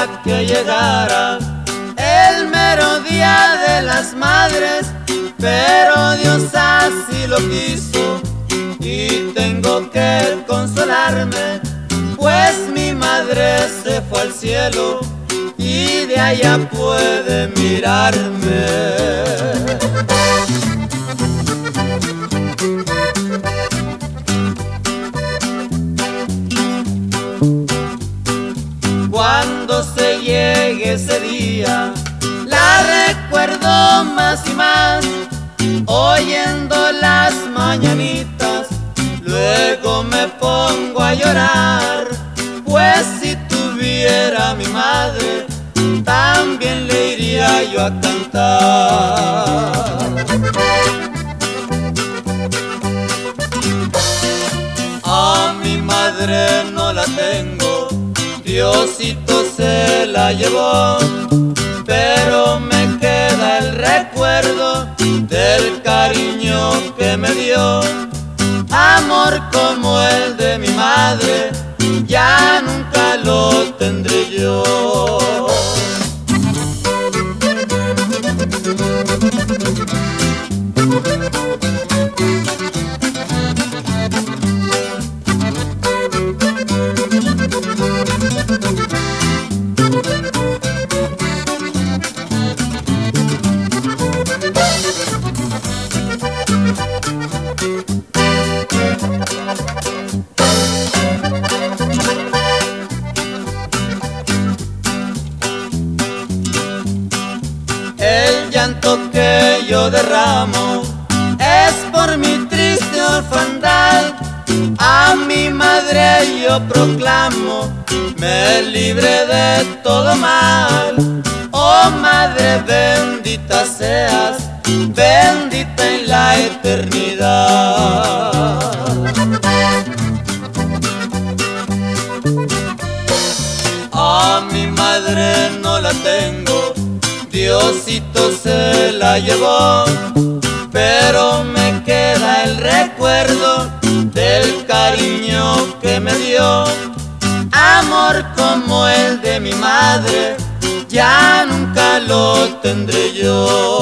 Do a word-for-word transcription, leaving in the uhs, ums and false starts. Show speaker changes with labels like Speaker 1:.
Speaker 1: quería que llegara el mero día de las madres, pero Dios así lo quiso y tengo que consolarme, pues mi madre se fue al cielo y de allá puede mirarme. Cuando se llegue ese día, la recuerdo más y más, oyendo las mañanitas, luego me pongo a llorar, pues si tuviera a mi madre, también le iría yo a cantar. A mi madre no la tengo, Diosito se la llevó, pero me queda el recuerdo del cariño que me dio. Amor como el de mi madre, ya nunca lo tendré yo. El llanto que yo derramo es por mi triste orfandad. A mi madre yo proclamo, me libre de todo mal. Oh madre bendita seas, bendita en la eternidad. A mi madre no la tengo, Diosito se la llevó, pero me queda el recuerdo del cariño que me dio. Amor como el de mi madre, ya nunca lo tendré yo.